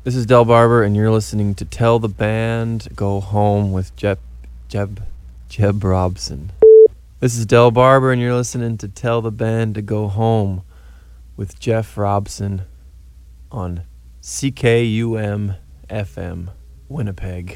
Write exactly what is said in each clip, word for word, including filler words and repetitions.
This is Del Barber, and you're listening to Tell the Band Go Home with Jeb, Jeb, Jeb Robson. This is Del Barber, and you're listening to Tell the Band to Go Home with Jeff Robson on C K U M F M, Winnipeg.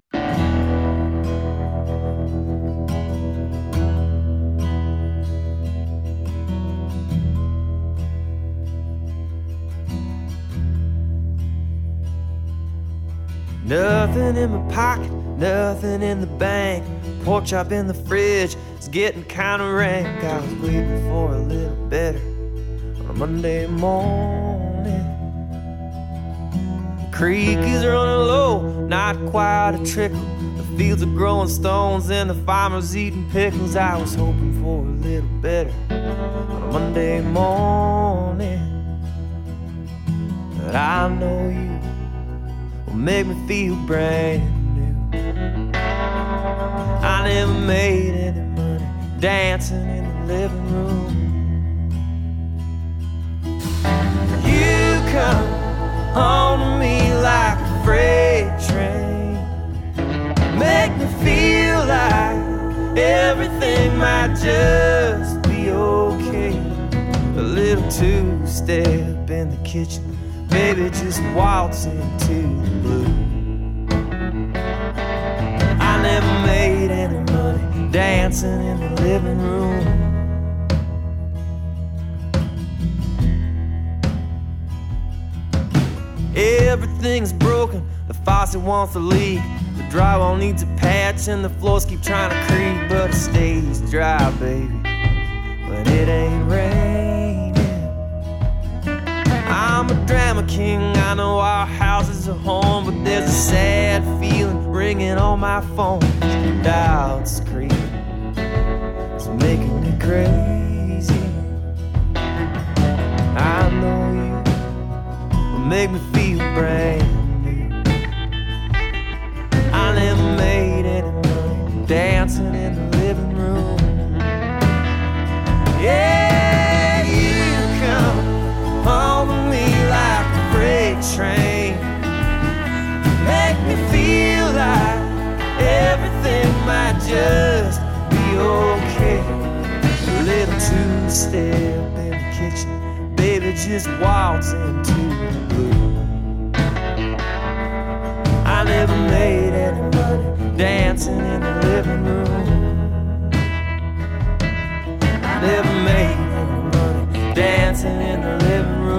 Nothing in my pocket, nothing in the bank. Pork chop in the fridge, it's getting kinda rank. I was waiting for a little better on a Monday morning. The creek is running low, not quite a trickle. The fields are growing stones and the farmer's eating pickles. I was hoping for a little better on a Monday morning. But I know you make me feel brand new. I never made any money dancing in the living room. You come home to me like a freight train, make me feel like everything might just be okay. A little two-step in the kitchen, baby, just waltz into the blue. I never made any money dancing in the living room. Everything's broken, the faucet wants to leak. The drywall needs a patch and the floors keep trying to creak. But it stays dry, baby, when it ain't raining. I'm a drama king, I know our house is a home, but there's a sad feeling ringing on my phone. Doubts creeping, it's making me crazy. I know you will make me feel brand new. I never made any money dancing in the living room. Yeah, you come home with me like a freight train, make me feel like everything might just be okay. A little two-step in the kitchen, baby, just waltz into the blue. I never made any money dancing in the living room. I never made any money dancing in the living room.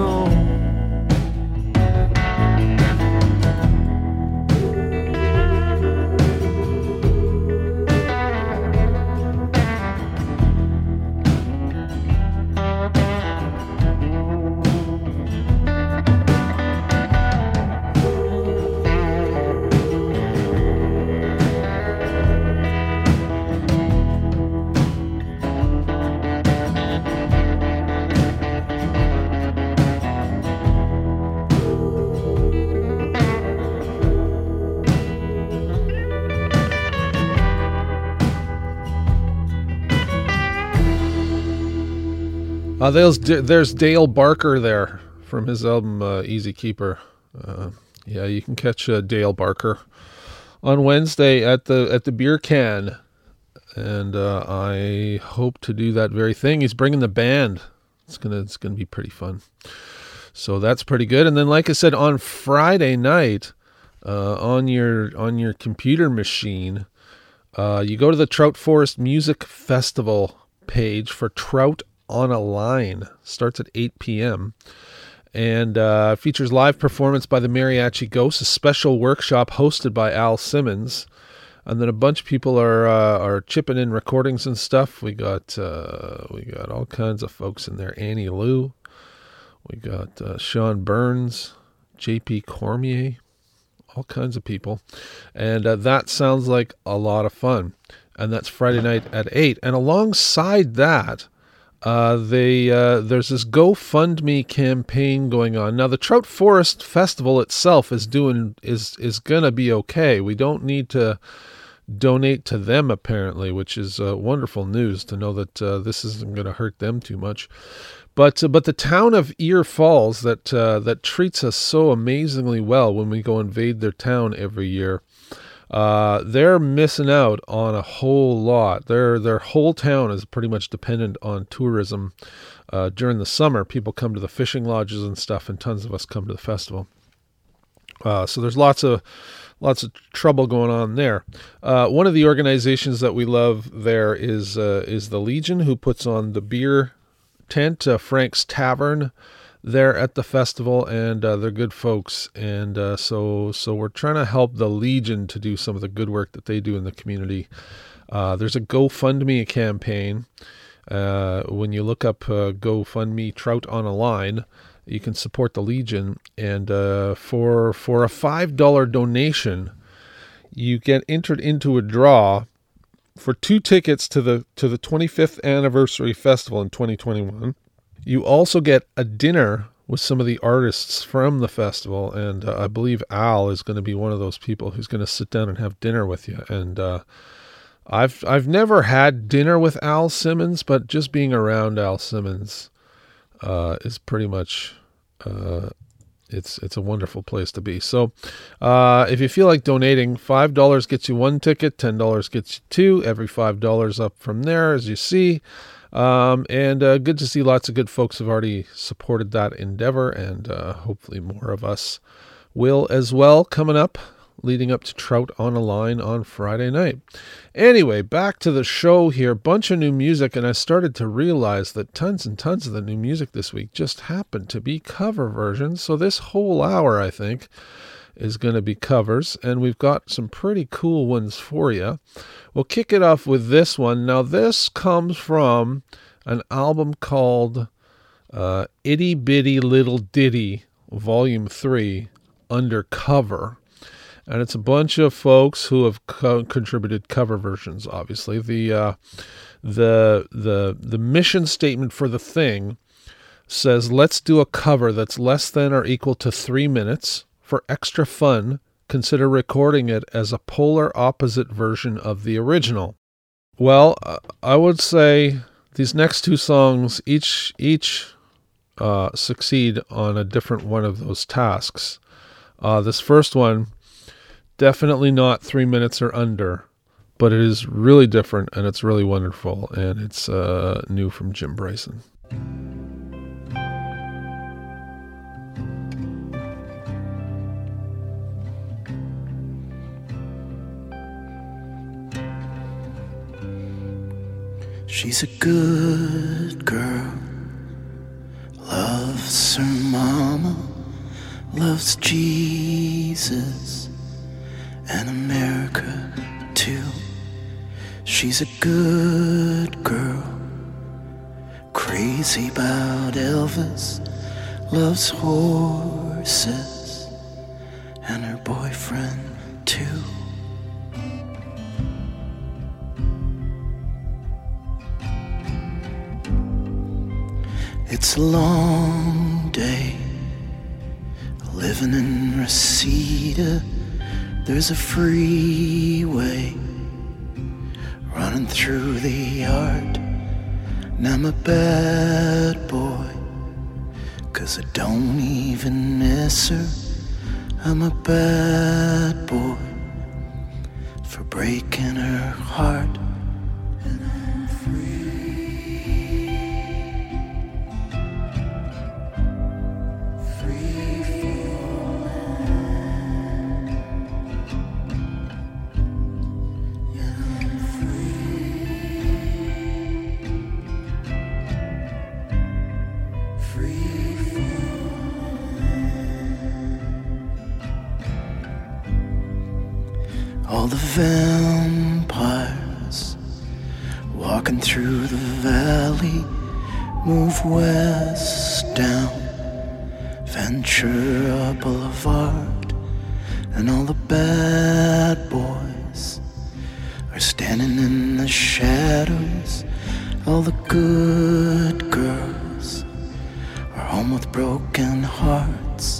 Uh, there's there's Dale Barker there from his album uh, Easy Keeper. Uh, yeah, you can catch uh, Dale Barker on Wednesday at the at the Beer Can, and uh, I hope to do that very thing. He's bringing the band. It's gonna it's gonna be pretty fun. So that's pretty good. And then, like I said, on Friday night, uh, on your on your computer machine, uh, you go to the Trout Forest Music Festival page for Trout on a Line. Starts at eight p.m. and uh, features live performance by the Mariachi Ghosts, a special workshop hosted by Al Simmons, and then a bunch of people are uh, are chipping in recordings and stuff. We got uh, we got all kinds of folks in there. Annie Lou, we got uh, Sean Burns, J P Cormier, all kinds of people, and uh, that sounds like a lot of fun. And that's Friday night at eight. And alongside that, Uh, they uh, there's this GoFundMe campaign going on. Now, the Trout Forest Festival itself is doing is is gonna be okay. We don't need to donate to them, apparently, which is uh, wonderful news to know that uh, this isn't going to hurt them too much. But uh, but the town of Ear Falls that uh, that treats us so amazingly well when we go invade their town every year, uh, they're missing out on a whole lot. Their their whole town is pretty much dependent on tourism. Uh, during the summer, people come to the fishing lodges and stuff, and tons of us come to the festival. Uh, so there's lots of lots of trouble going on there. Uh, one of the organizations that we love there is uh, is the Legion, who puts on the beer tent, uh, Frank's Tavern, there at the festival, and uh, they're good folks. And uh, so so we're trying to help the Legion to do some of the good work that they do in the community. Uh, there's a GoFundMe campaign. Uh, when you look up uh, GoFundMe Trout on a Line, you can support the Legion, and uh, for for a five dollars donation, you get entered into a draw for two tickets to the to the twenty-fifth anniversary festival in twenty twenty-one. You also get a dinner with some of the artists from the festival, and uh, I believe Al is going to be one of those people who's going to sit down and have dinner with you. And uh, I've I've never had dinner with Al Simmons, but just being around Al Simmons uh, is pretty much uh, it's it's a wonderful place to be. So uh, if you feel like donating, five dollars gets you one ticket, ten dollars gets you two, every five dollars up from there, as you see. Um, and uh, good to see lots of good folks have already supported that endeavor, and uh, hopefully more of us will as well coming up, leading up to Trout on a Line on Friday night. Anyway, back to the show here. Bunch of new music, and I started to realize that tons and tons of the new music this week just happened to be cover versions. So this whole hour, I think, is going to be covers, and we've got some pretty cool ones for you. We'll kick it off with this one. Now, this comes from an album called uh, Itty Bitty Little Ditty, Volume three, Undercover. And it's a bunch of folks who have co- contributed cover versions, obviously. The, uh, the, the, the mission statement for the thing says, let's do a cover that's less than or equal to three minutes. For extra fun, consider recording it as a polar opposite version of the original. Well, I would say these next two songs each each uh, succeed on a different one of those tasks. Uh, this first one, definitely not three minutes or under, but it is really different, and it's really wonderful, and it's uh, new from Jim Bryson. She's a good girl, loves her mama, loves Jesus and America too. She's a good girl, crazy about Elvis, loves horses and her boyfriend too. It's a long day, living in Reseda. There's a freeway running through the yard. And I'm a bad boy, 'cause I don't even miss her. I'm a bad boy for breaking her heart. And I'm free. All the vampires walking through the valley move west down Ventura Boulevard, and all the bad boys are standing in the shadows. All the good girls are home with broken hearts.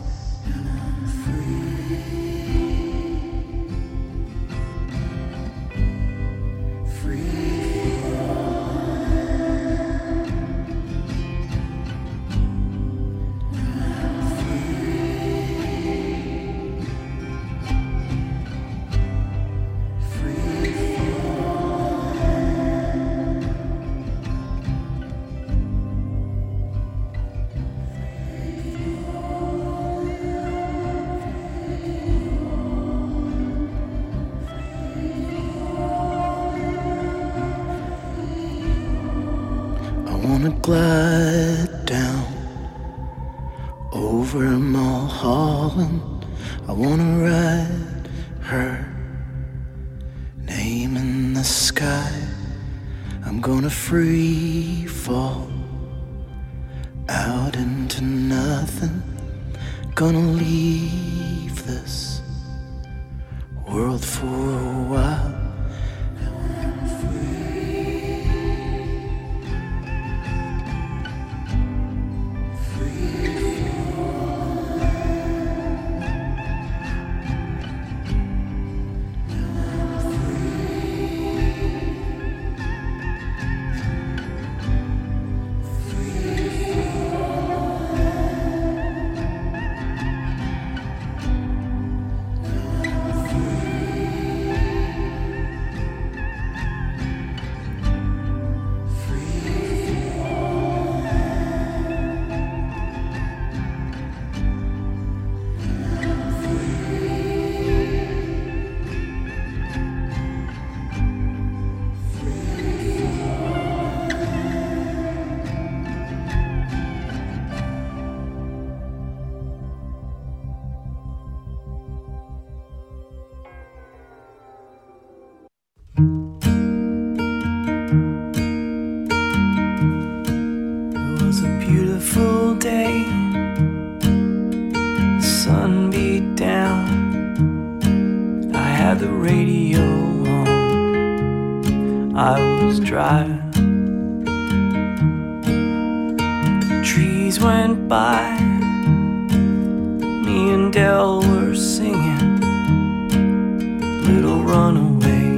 glide down over Mulholland. I wanna write her name in the sky. I'm gonna free fall out into nothing. Gonna leave this world for a while. Day, the sun beat down. I had the radio on. I was driving. Trees went by. Me and Del were singing Little Runaway.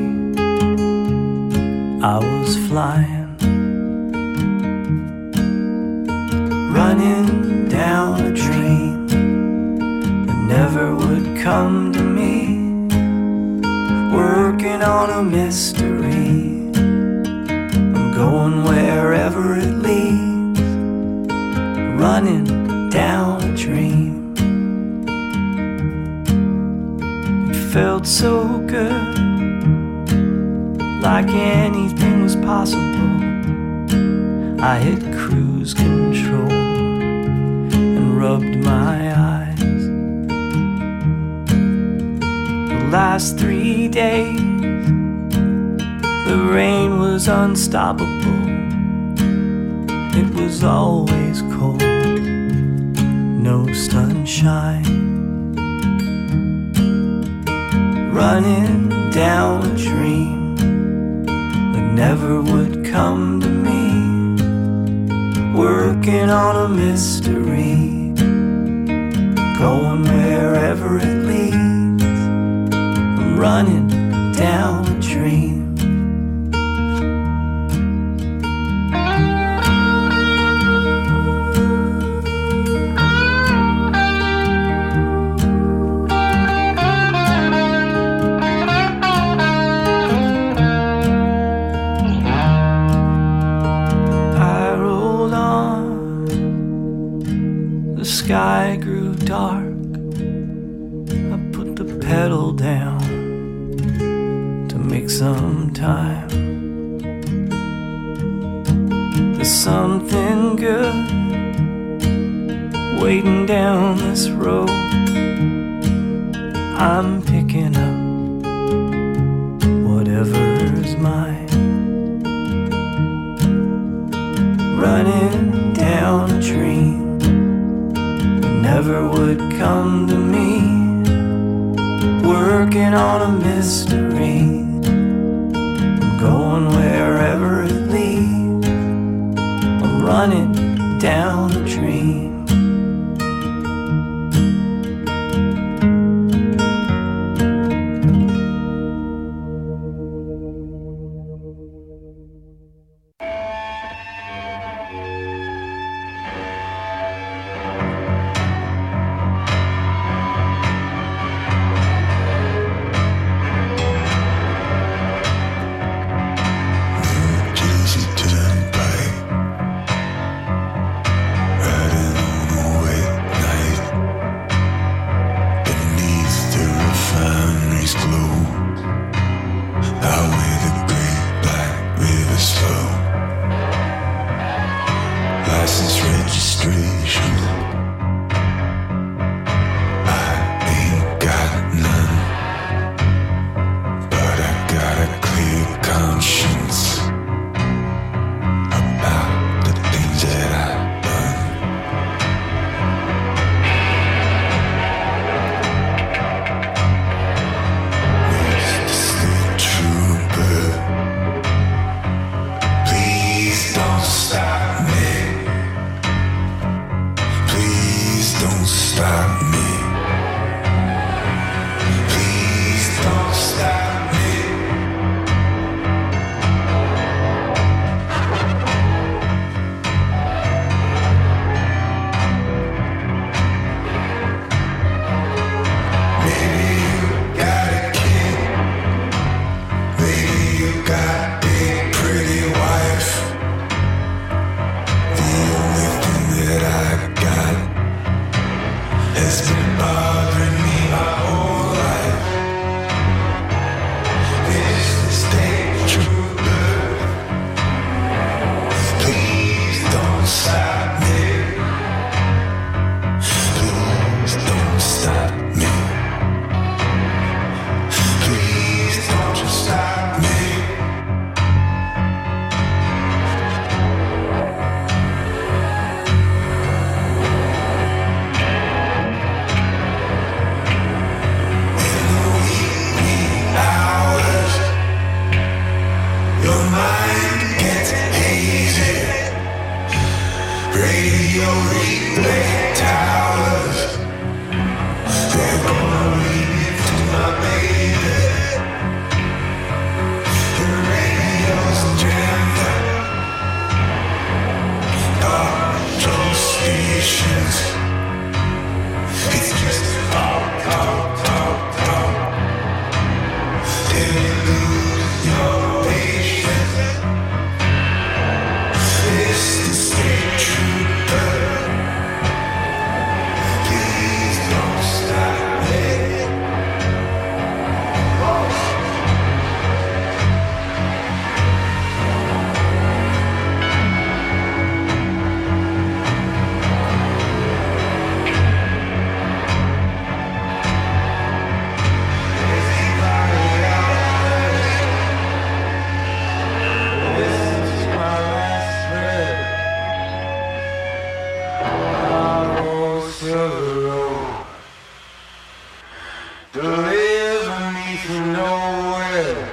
I was flying, running down a dream that never would come to me, working on a mystery. I'm going wherever it leads, running down a dream. It felt so good, like anything was possible. I hit cruise control and rubbed my eyes. The last three days, the rain was unstoppable. It was always cold, no sunshine. Running down a dream that never would come to me, working on a mystery, going wherever it leads. I'm running down a dream. The sky grew dark. I put the pedal down to make some time. There's something good waiting down this road. I'm picking up whatever's mine, running down a dream never would come to me, working on a mystery. I'm going wherever it leads. I'm running down a dream. deliver me from nowhere.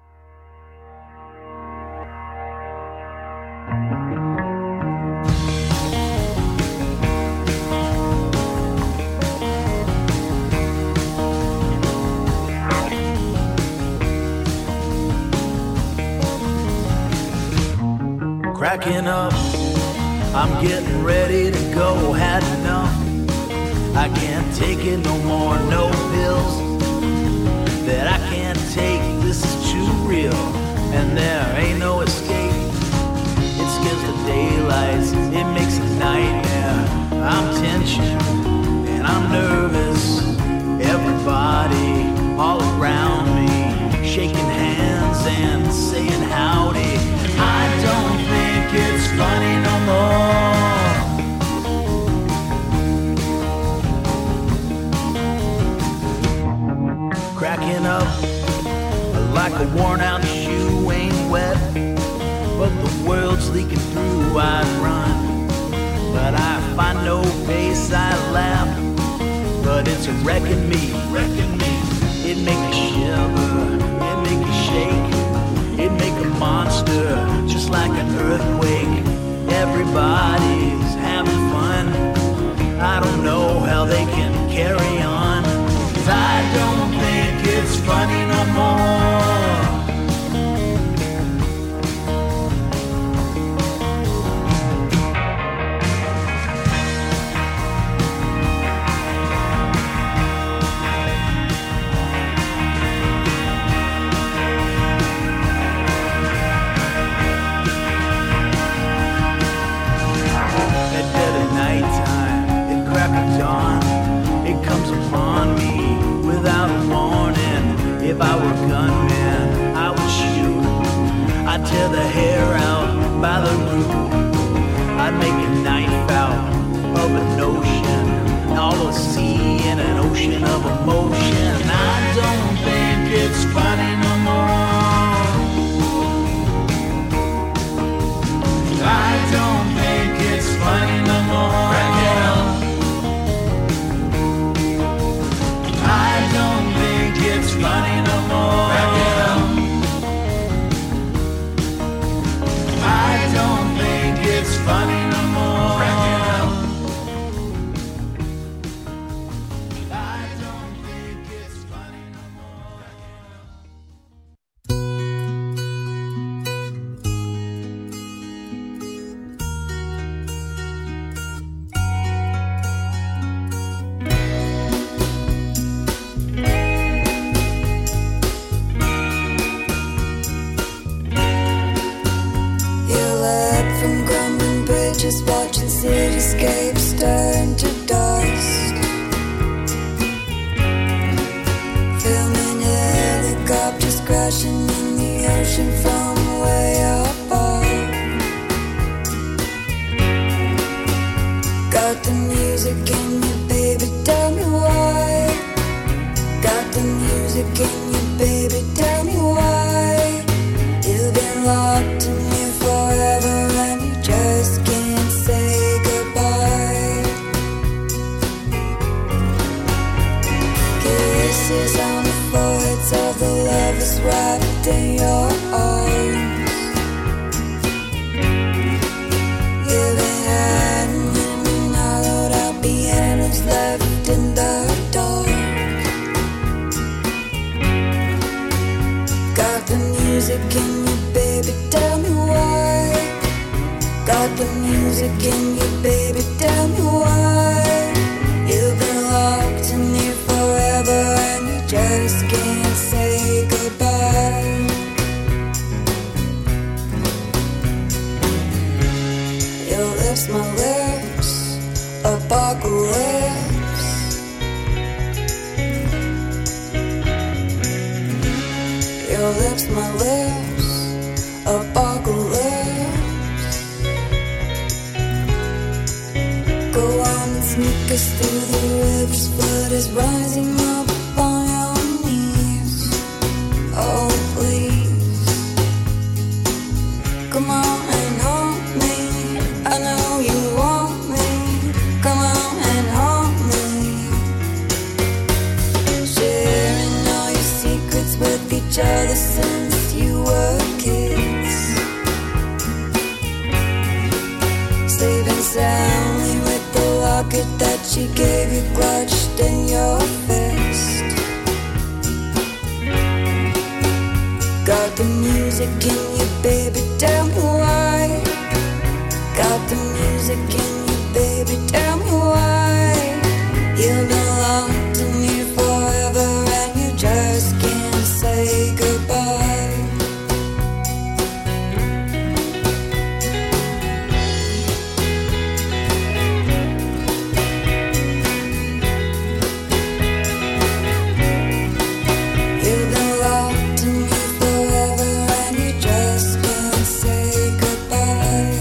Cracking up, I'm getting ready to go, had enough. I can't take it no more, no pills that I can't take, this is too real, and there ain't no escape. It scares the daylights, it makes a nightmare. I'm tension, and I'm nervous. Everybody all around me, shaking hands and saying howdy. I don't think it's funny no more. Cracking up like a worn out shoe, ain't wet, but the world's leaking through, I'd run. But I find no pace, I laugh, but it's a wrecking me, wrecking me. It make you shiver, it make you shake, it make a monster, just like an earthquake. Everybody's having fun, I don't know how they can carry on, 'cause I don't think it's funny no more. Dawn, it comes upon me without a warning. If I were a gunman, I would shoot. I'd tear the hair out by the root. I'd make a knife out of an ocean, all a sea in an ocean of emotion. I don't think it's funny no more. I don't think it's funny no more. I don't think it's funny no more. I don't think it's funny no more. I don't think it's funny no more. Just watching cityscapes turn to dust. Filming helicopters crashing in the ocean from way above. Got the music in you, baby, tell me why. Got the music in you, baby, tell me why. You've been locked in here forever and you just can't say goodbye. Kisses on the foreheads of the lovers wrapped in your arms. You've been hiding in hollowed out pianos left in the dark. Got the music in you, baby, tell me why. Got the music in you, baby, tell me why. You've been locked in here forever and you just can't say goodbye. Your lips, my lips, apocalypse. Your lips, my lips, apocalypse. Go on and sneak us through the rivers, flood is rising up on your knees. Oh, please, come on and hold me. I know you want me. Come on and hold me. Shit. she gave you clutched in your fist. Got the music in you, baby, tell me why. Got the music in you, baby, tell me why. You belong to me forever and you just can't say goodbye. You've been locked in me forever and you just can't say goodbye.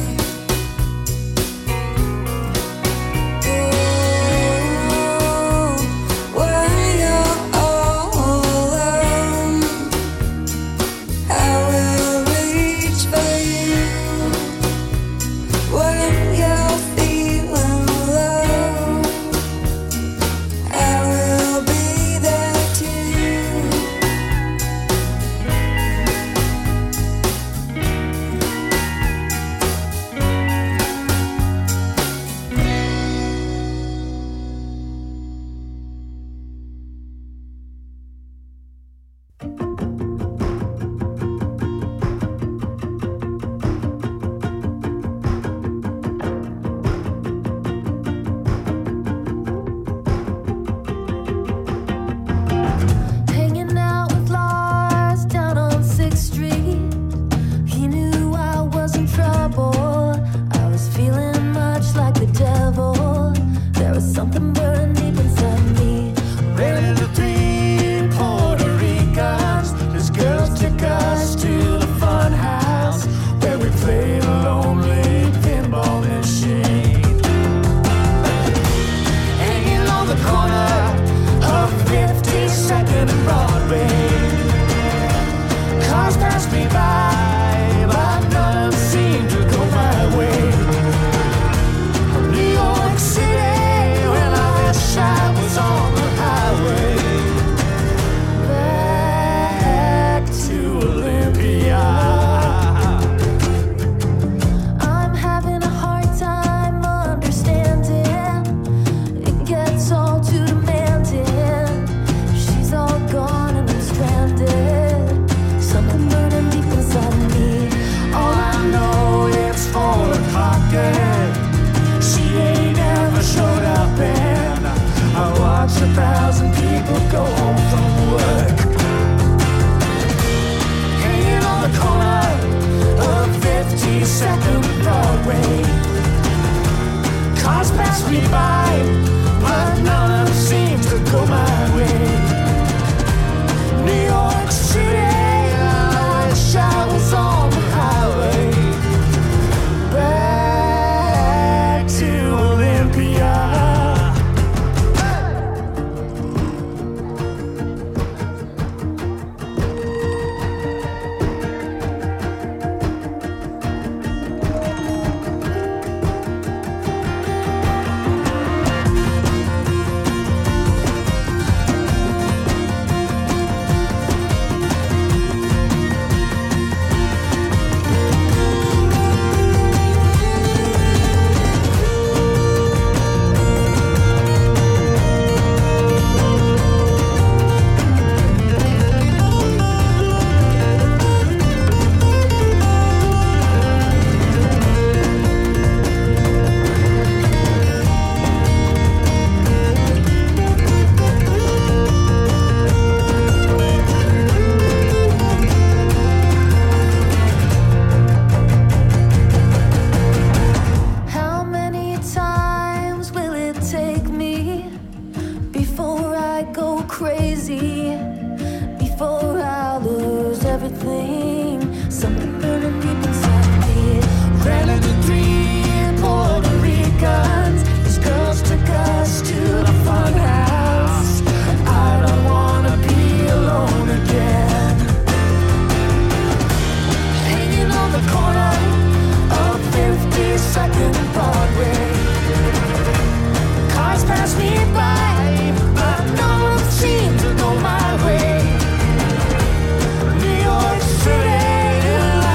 Seems to go my way. New York City.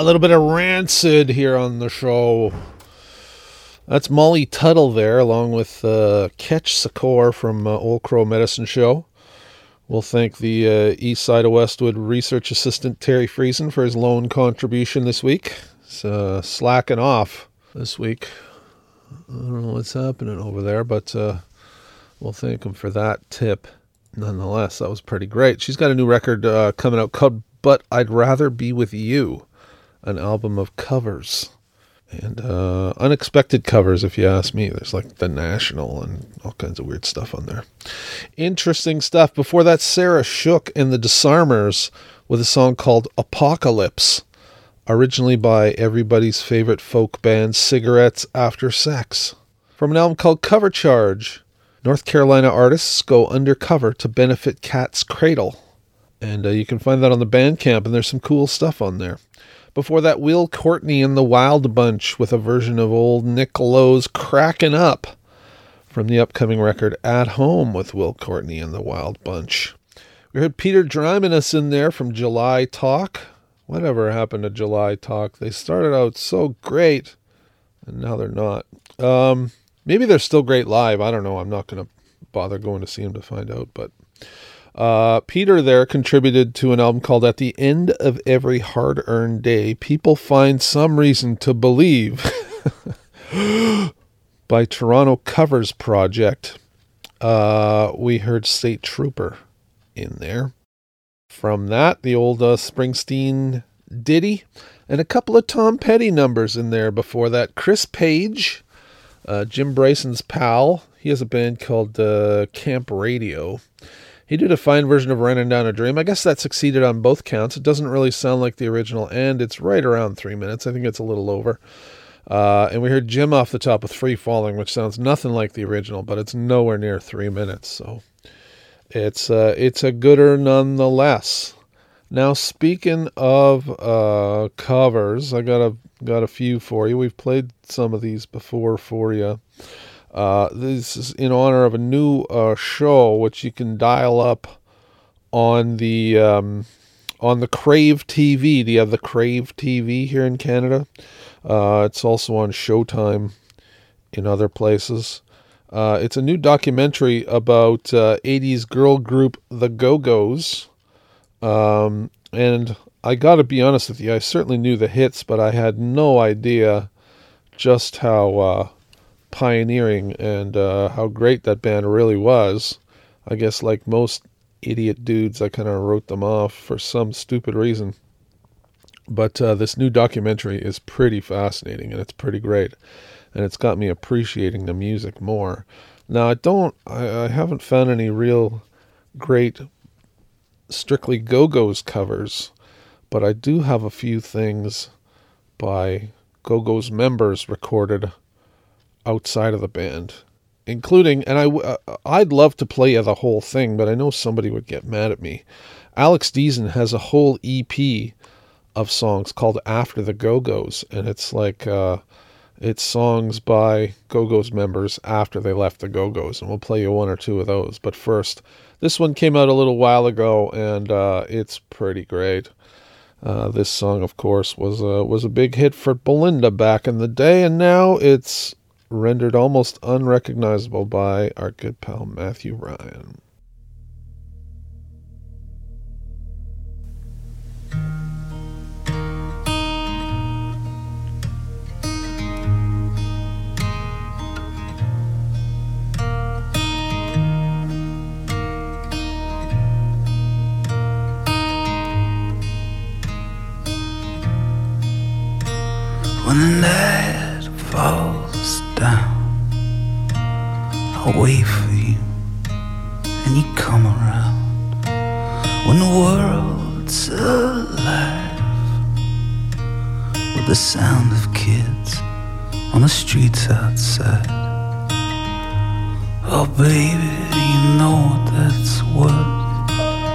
a little bit of Rancid here on the show. That's Molly Tuttle there, along with uh, Ketch Secor from uh, Old Crow Medicine Show. We'll thank the uh, East Side of Westwood research assistant Terry Friesen for his lone contribution this week. He's uh, slacking off this week. I don't know what's happening over there, but uh, we'll thank him for that tip. Nonetheless, that was pretty great. She's got a new record uh, coming out called But I'd Rather Be With You, an album of covers. And uh, unexpected covers, if you ask me. There's like The National and all kinds of weird stuff on there. Interesting stuff. Before that, Sarah Shook and the Disarmers with a song called Apocalypse, originally by everybody's favorite folk band, Cigarettes After Sex. From an album called Cover Charge, North Carolina artists go undercover to benefit Cat's Cradle. And uh, you can find that on the Bandcamp, and there's some cool stuff on there. Before that, Will Courtney and the Wild Bunch with a version of old Nick Lowe's Crackin' Up from the upcoming record At Home with Will Courtney and the Wild Bunch. We heard Peter Drymanus in there from July Talk. Whatever happened to July Talk? They started out so great, and now they're not. Um, maybe they're still great live. I don't know. I'm not going to bother going to see them to find out, but... Uh, Peter there contributed to an album called At the End of Every Hard-Earned Day, People Find Some Reason to Believe by Toronto Covers Project. Uh, we heard State Trooper in there. From that, the old uh, Springsteen ditty and a couple of Tom Petty numbers in there. Before that, Chris Page, uh, Jim Bryson's pal. He has a band called uh, Camp Radio. He did a fine version of Running Down a Dream. I guess that succeeded on both counts. It doesn't really sound like the original, and it's right around three minutes. I think it's a little over. Uh, and we heard Jim off the top with Free Falling, which sounds nothing like the original, but it's nowhere near three minutes. So it's uh, it's a gooder nonetheless. Now, speaking of uh, covers, I got a got a few for you. We've played some of these before for you. Uh, this is in honor of a new uh, show which you can dial up on the um, on the Crave T V. Do you have the Crave T V here in Canada? Uh, it's also on Showtime in other places. Uh, it's a new documentary about uh, eighties girl group The Go-Go's. Um, and I got to be honest with you, I certainly knew the hits, but I had no idea just how... Uh, pioneering and uh, how great that band really was. I guess like most idiot dudes, I kind of wrote them off for some stupid reason. But uh, this new documentary is pretty fascinating and it's pretty great. And it's got me appreciating the music more. Now I don't, I, I haven't found any real great Strictly Go-Go's covers, but I do have a few things by Go-Go's members recorded outside of the band, including, and I, uh, I'd love to play you the whole thing, but I know somebody would get mad at me. Alex Deason has a whole E P of songs called After the Go-Go's, and it's like, uh, it's songs by Go-Go's members after they left the Go-Go's, and we'll play you one or two of those. But first, this one came out a little while ago, and uh, it's pretty great. Uh, this song, of course, was a, was a big hit for Belinda back in the day, and now it's rendered almost unrecognizable by our good pal Matthew Ryan. When the night falls down, I'll wait for you, and you come around. When the world's alive, with the sound of kids on the streets outside. Oh baby, you know what that's worth.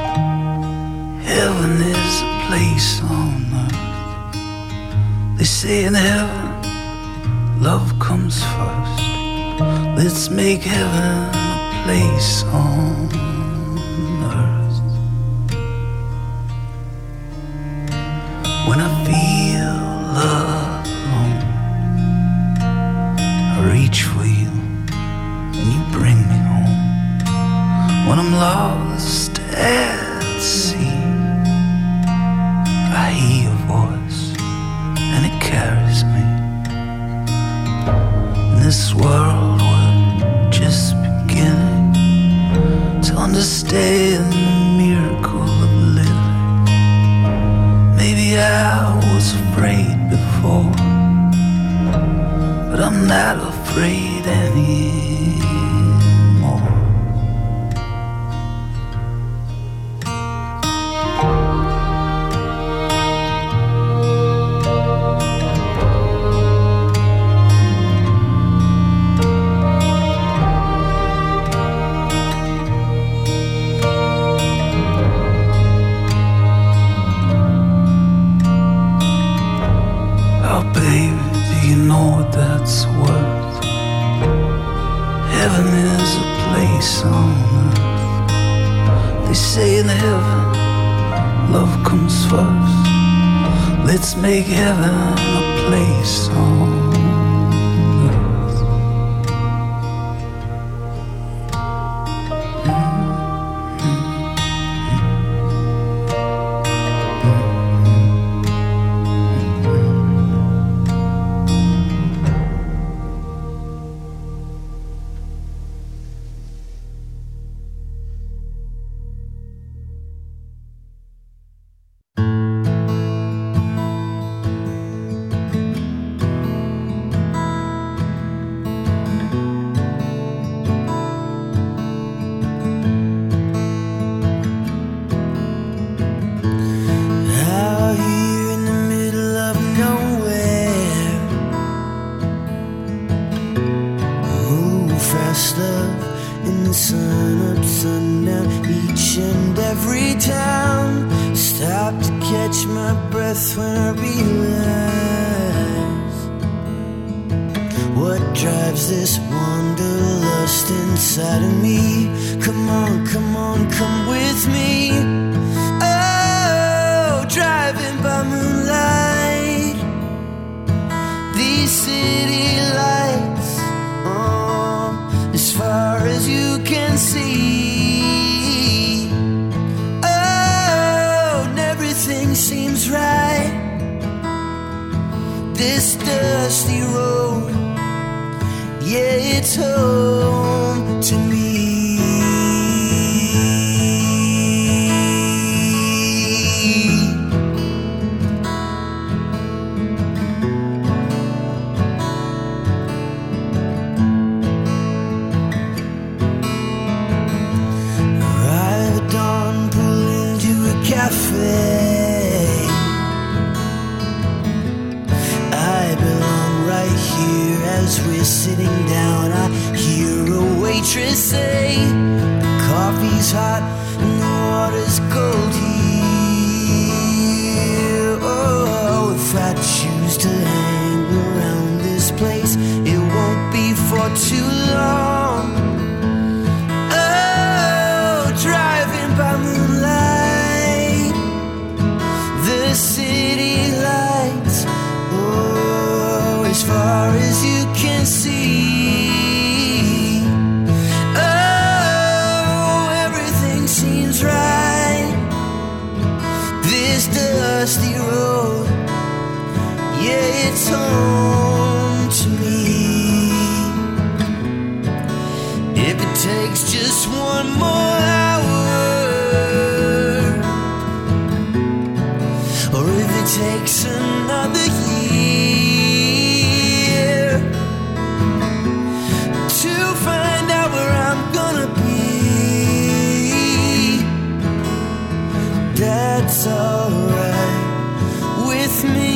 Heaven is a place on earth. They say in heaven love comes first. Let's make heaven a place on earth. When I feel I'm lost at sea, I hear your voice and it carries me. In this world we're just beginning to understand the miracle of living. Maybe I was afraid before, but I'm not afraid anymore. Oh baby, do you know what that's worth? Heaven is a place on earth. They say in heaven, love comes first. Let's make heaven a place on earth. Out here in the middle of nowhere, move fast, love, in the sun up, sundown, each and every town. Stop to catch my breath when I realize what drives this wanderlust inside of me. Come on, come on, come with me. Oh, driving by moonlight, these city lights, oh, as far as you can see. Oh, and everything seems right. This dusty road, yeah, it's home to me. Arrive at dawn, pull into a cafe. I belong right here as we're sitting down. I hear a waitress say, the coffee's hot and the water's cold here. Oh, if I choose to hang around this place, it won't be for too long. Oh, driving by moonlight, the city lights, oh, as far as you can see. Oh, everything seems right. This dusty road, yeah, it's home to me. If it takes just one more hour, or if it takes another year to find out where I'm gonna be, that's alright with me.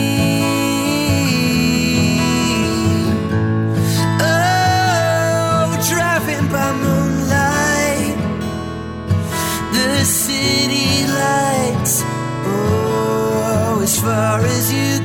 Oh, driving by moonlight, the city lights, oh, as far as you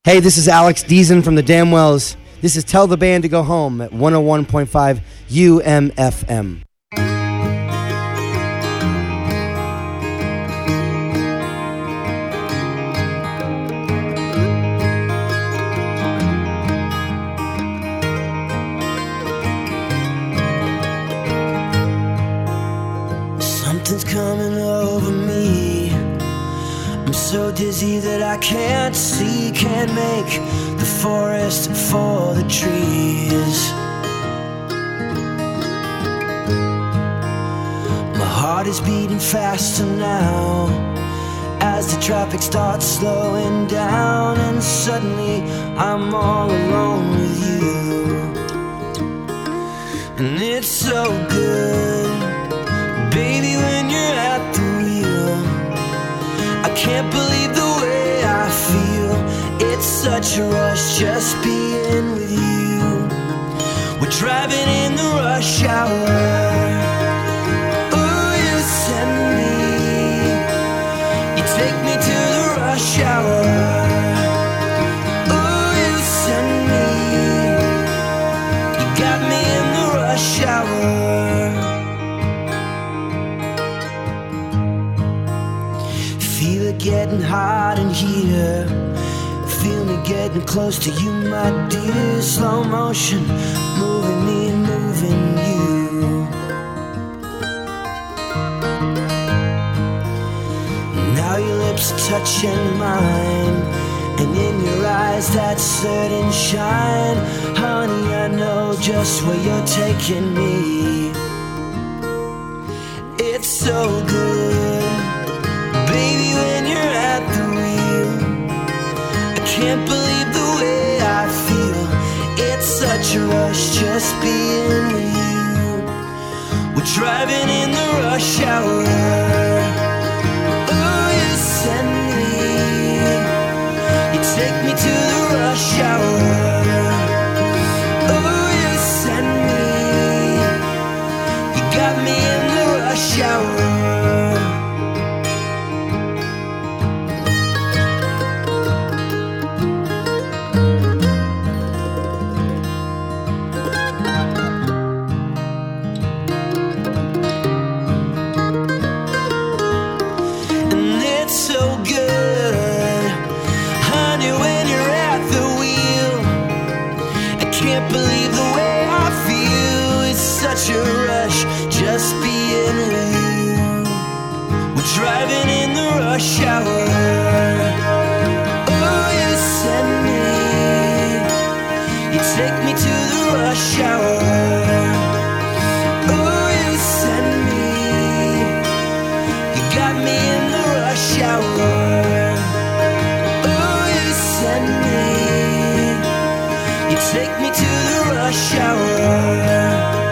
Hey, this is Alex Deason from the Damwells. This is Tell the Band to Go Home at one oh one point five U M F M. Something's coming over me. I'm so dizzy that I can't see, can't make the forest for the trees. My heart is beating faster now as the traffic starts slowing down, and suddenly I'm all alone with you. And it's so good, baby, when you're at the wheel. I can't believe the way I feel. It's such a rush just being with you. We're driving in the rush hour. Oh, you send me, you take me to the rush hour. Oh, you send me, you got me in the rush hour. Feel it getting hot in here. Feel me getting close to you, my dear. Slow motion, moving me and moving you. Now your lips are touching mine, and in your eyes that certain shine. Honey, I know just where you're taking me. It's so good, baby, when you're at the wheel. I can't believe the way I feel. It's such a rush just being with you. We're driving in the rush hour. Oh, you send me, you take me to the rush hour. Oh, you send me, you got me in the rush hour. Such a rush just being with you. We're driving in the rush hour. Oh, you send me, you take me to the rush hour. Oh, you send me, you got me in the rush hour. Oh, you send me, you take me to the rush hour.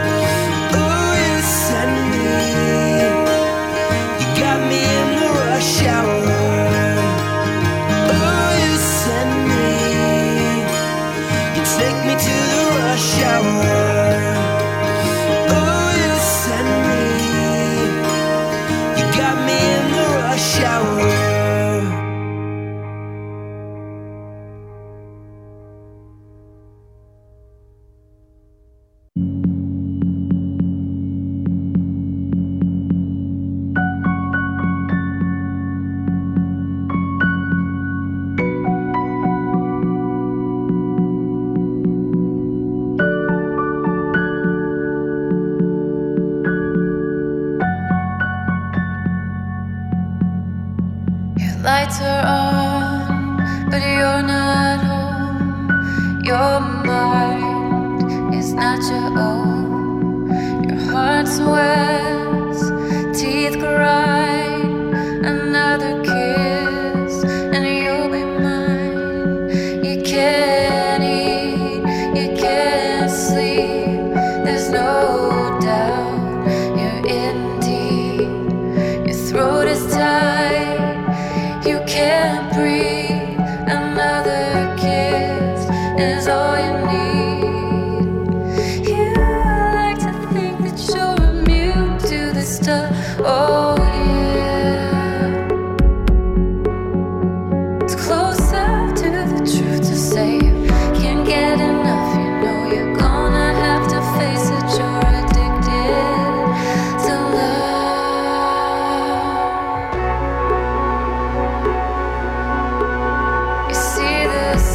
Lights are on, but you're not home. Your mind is not your own. Your heart sweats, teeth grind. Another kiss, and you'll be mine. You can't eat, you can't sleep. There's no doubt you're in deep. Your throat is tight. You can't breathe. Another kiss is all you need. You like to think that you're immune to this stuff. Oh yeah, it's closer to the truth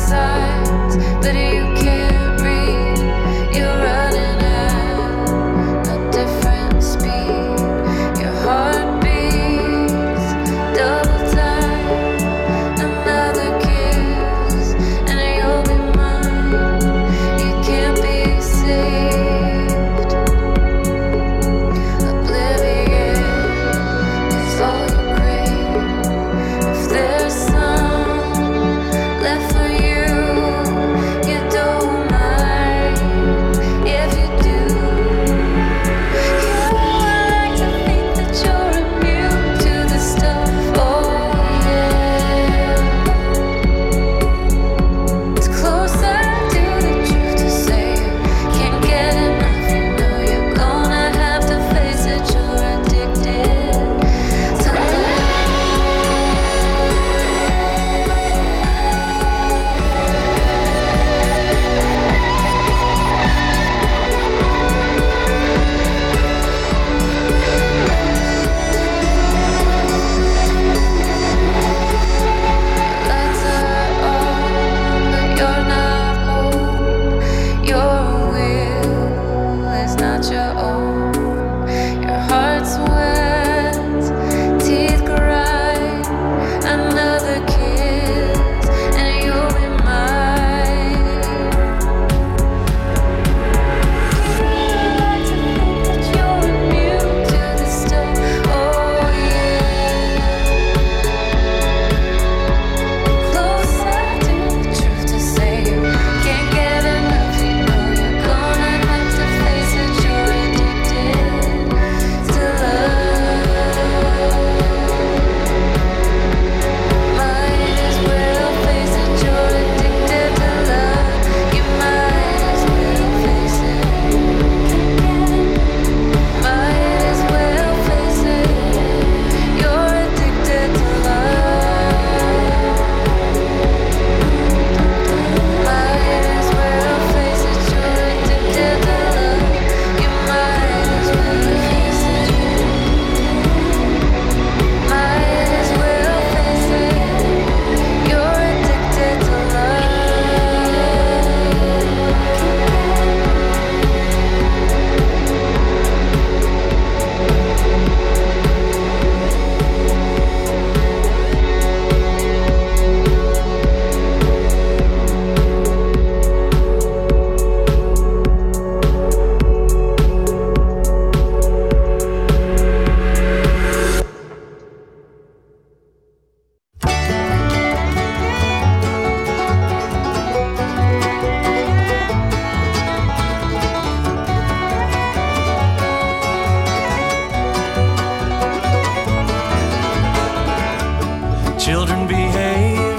children behave.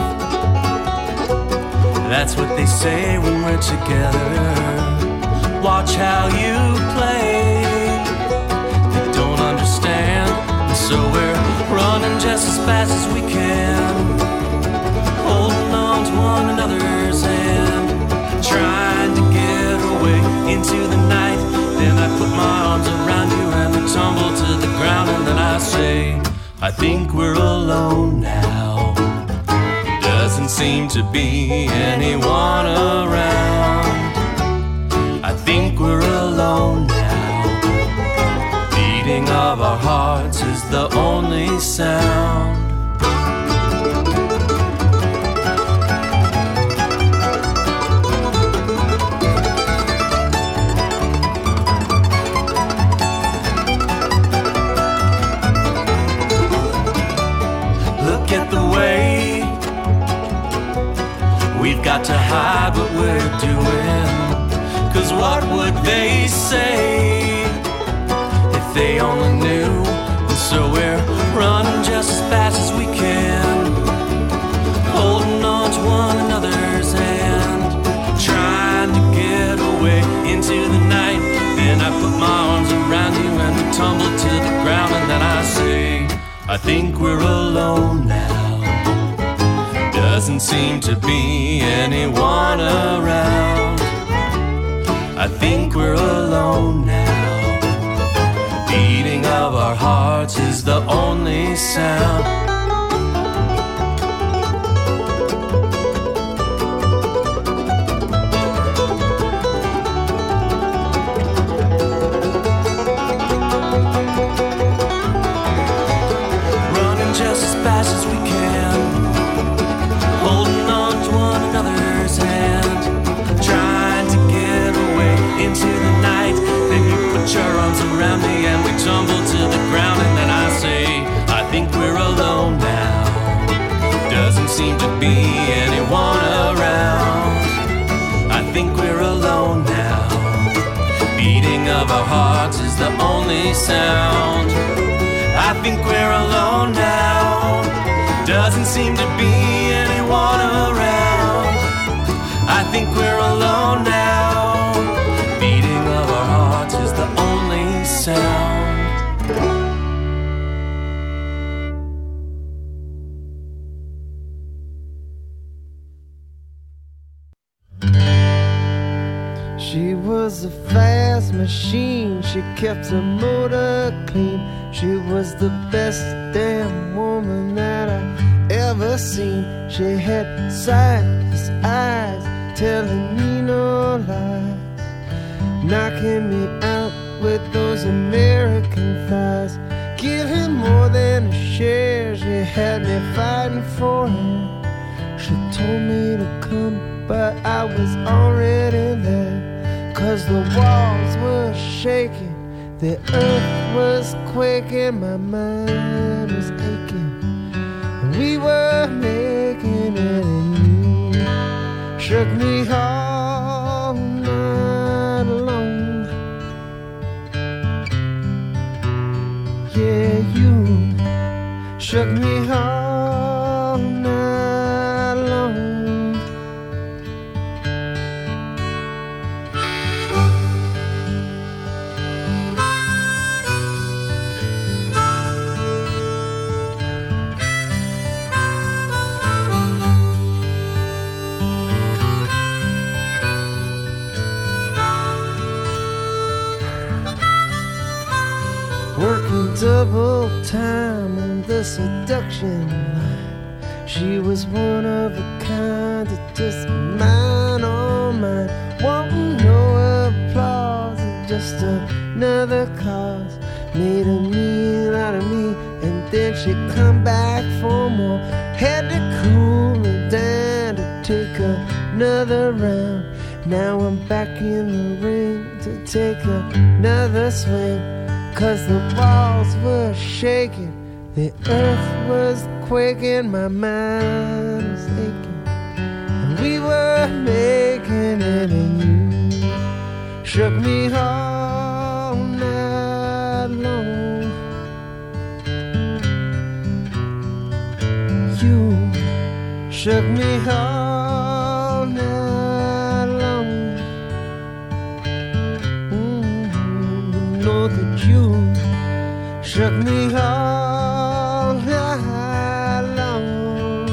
That's what they say when we're together. Watch how you play. They don't understand, and so we're running just as fast as we can, holding on to one another's hand, trying to get away into the night. Then I put my arms around you and we tumble to the ground, and then I say, I think we're alone now. Doesn't seem to be anyone around. I think we're alone now. Beating of our hearts is the only sound. Look at the way we've got to hide what we're doing. 'Cause what would they say if they only knew? And so we're running just as fast as we can, holding on to one another's hand, trying to get away into the night. Then I put my arms around you and we tumble to the ground, and then I say, I think we're alone now. Doesn't seem to be anyone around. I think we're alone now. Beating of our hearts is the only sound. seem to be anyone around. I think we're alone now. Beating of our hearts is the only sound. I think we're alone now. Doesn't seem to be anyone around. I think we're alone now. Beating of our hearts is the only sound. She was a fast machine, she kept her motor clean. She was the best damn woman that I ever seen. She had sightless eyes, telling me no lies, knocking me out with those American thighs. Giving more than a share, she had me fighting for her. She told me to come, but I was already there. Cause the walls were shaking, the earth was quaking, my mind was aching, and we were making it, and you shook me all night long. Yeah, you shook me all night long. Working double time on the seduction line. She was one of a kind, that just mine on mine. Wanting no applause, and just another cause. Made a meal out of me, and then she'd come back for more. Had to cool me down to take another round. Now I'm back in the ring to take another swing. Cause the walls were shaking, the earth was quaking, my mind was aching, and we were making it, and you shook me all night long. You shook me all night long. Mm-hmm. You know that you shook me all night long.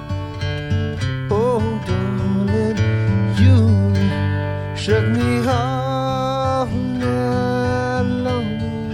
Oh, darling, you shook me all night long.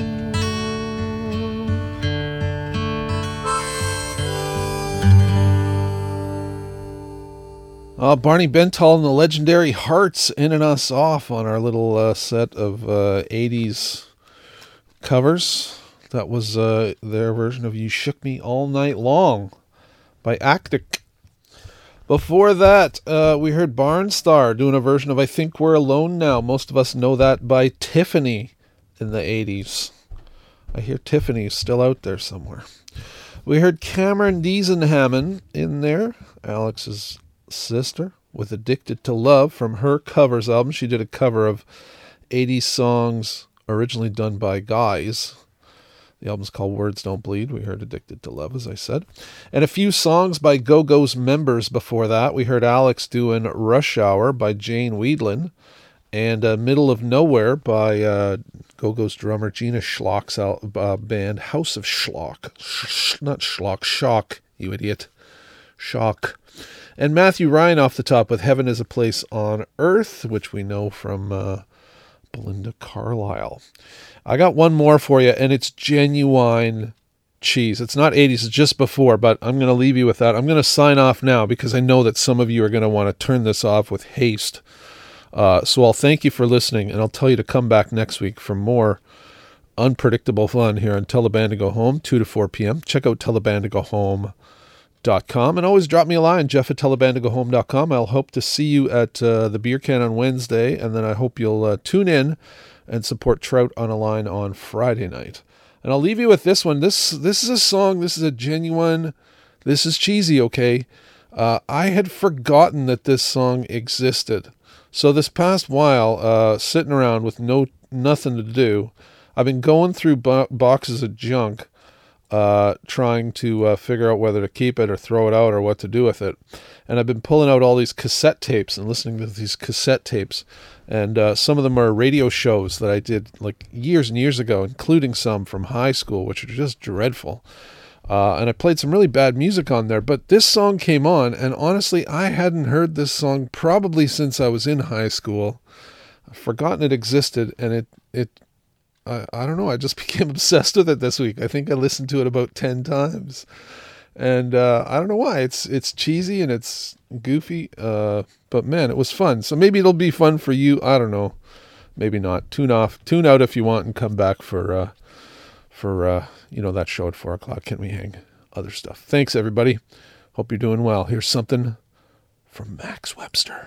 Uh, Barney Bentall and the legendary Hearts ending us off on our little uh, set of uh, eighties covers. That was uh, their version of You Shook Me All Night Long by Actic. Before that, uh, we heard Barnstar doing a version of I Think We're Alone Now. Most of us know that by Tiffany in the eighties. I hear Tiffany's still out there somewhere. We heard Cameron Diesenhammond in there, Alex's sister, with Addicted to Love from her covers album. She did a cover of eighties songs originally done by guys. The album's called Words Don't Bleed. We heard Addicted to Love, as I said. And a few songs by Go-Go's members before that. We heard Alex doing Rush Hour by Jane Weedland. And uh, Middle of Nowhere by uh, Go-Go's drummer Gina Schlock's uh, band House of Schlock. Sh- not Schlock, Shock, you idiot. Shock. And Matthew Ryan off the top with Heaven is a Place on Earth, which we know from uh, Belinda Carlisle. I got one more for you, and it's Genuine Cheese. It's not eighties, it's just before, but I'm going to leave you with that. I'm going to sign off now because I know that some of you are going to want to turn this off with haste. Uh, so I'll thank you for listening, and I'll tell you to come back next week for more unpredictable fun here on Tell the Band to Go Home, two to four p.m. Check out tell the band to go home dot com, and always drop me a line, Jeff at tell the band to go home dot com. I'll hope to see you at uh, the Beer Can on Wednesday, and then I hope you'll uh, tune in and support Trout on a Line on Friday night. And I'll leave you with this one. This this is a song, this is a genuine, this is cheesy, okay? Uh, I had forgotten that this song existed. So this past while, uh, sitting around with no nothing to do, I've been going through bo- boxes of junk, uh, trying to uh, figure out whether to keep it or throw it out or what to do with it. And I've been pulling out all these cassette tapes and listening to these cassette tapes. And uh, some of them are radio shows that I did like years and years ago, including some from high school, which are just dreadful. Uh, and I played some really bad music on there. But this song came on, and honestly, I hadn't heard this song probably since I was in high school. I've forgotten it existed, and it, it I, I don't know, I just became obsessed with it this week. I think I listened to it about ten times. And uh, I don't know why. It's it's cheesy and it's goofy, uh, but man, it was fun. So maybe it'll be fun for you. I don't know. Maybe not. Tune off, tune out if you want, and come back for uh, for uh, you know, that show at four o'clock. Can we hang? Other stuff. Thanks, everybody. Hope you're doing well. Here's something from Max Webster.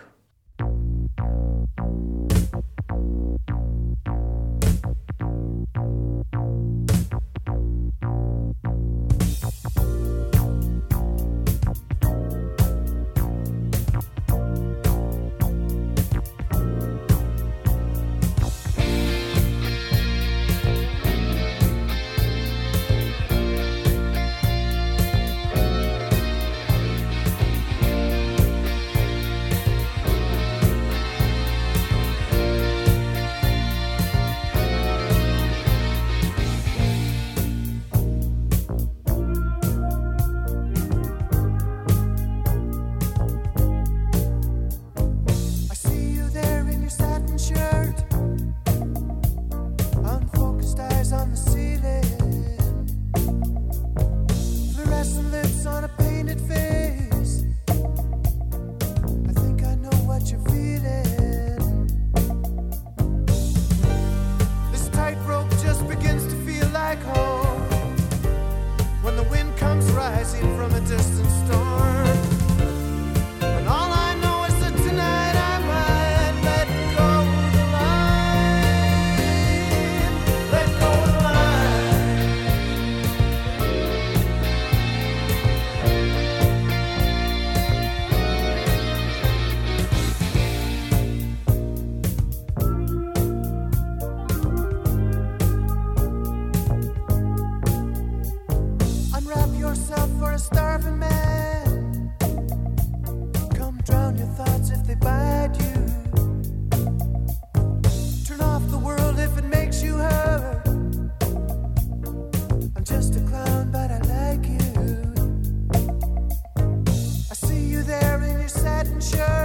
Shirt.